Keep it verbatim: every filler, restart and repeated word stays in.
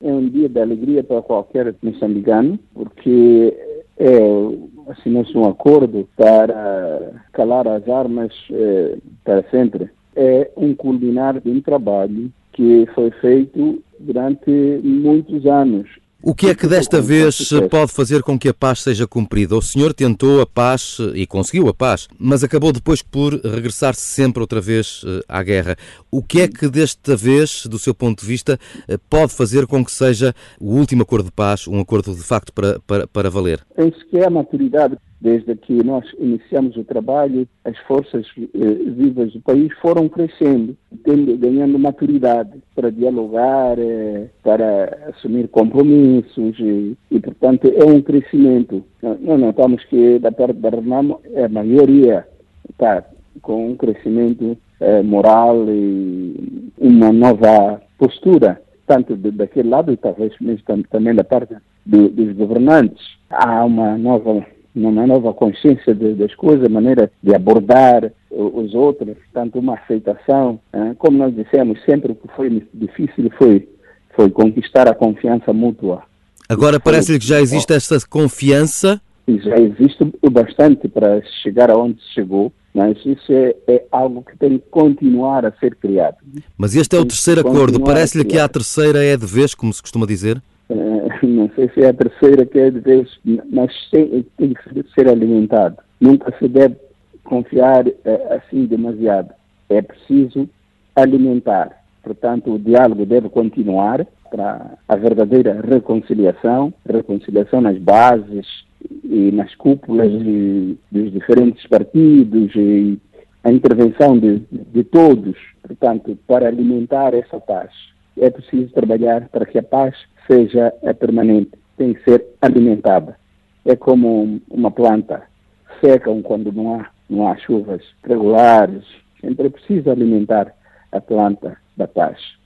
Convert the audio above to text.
é um dia de alegria para qualquer moçambicano, porque é, assinou-se um acordo para calar as armas é, para sempre. É um culminar de um trabalho que foi feito durante muitos anos. O que é que desta vez pode fazer com que a paz seja cumprida? O senhor tentou a paz e conseguiu a paz, mas acabou depois por regressar sempre outra vez à guerra. O que é que desta vez, do seu ponto de vista, pode fazer com que seja o último acordo de paz, um acordo de facto para, para, para valer? Penso que é a maturidade. Desde que nós iniciamos o trabalho, as forças eh, vivas do país foram crescendo, tendo, ganhando maturidade para dialogar, eh, para assumir compromissos e, e, portanto, é um crescimento. Nós notamos que da parte da Renamo a maioria está com um crescimento eh, moral e uma nova postura, tanto de, daquele lado e talvez mesmo também da parte do, dos governantes. Há uma nova uma nova consciência de, das coisas, maneira de abordar os outros, tanto uma aceitação. Hein? Como nós dissemos, sempre o que foi difícil foi, foi conquistar a confiança mútua. Agora parece-lhe que já existe essa confiança? Já existe bastante para chegar aonde se chegou, mas isso é, é algo que tem que continuar a ser criado. Mas este é o terceiro acordo, parece-lhe que a terceira é de vez, como se costuma dizer? Uh, não sei se é a terceira que é de vez, mas tem, tem que ser alimentado. Nunca se deve confiar uh, assim demasiado. É preciso alimentar. Portanto, o diálogo deve continuar para a verdadeira reconciliação, reconciliação nas bases e nas cúpulas de, dos diferentes partidos e a intervenção de, de todos, portanto, para alimentar essa paz. É preciso trabalhar para que a paz seja permanente, tem que ser alimentada. É como uma planta, secam quando não há, não há chuvas regulares. Sempre é preciso alimentar a planta da paz.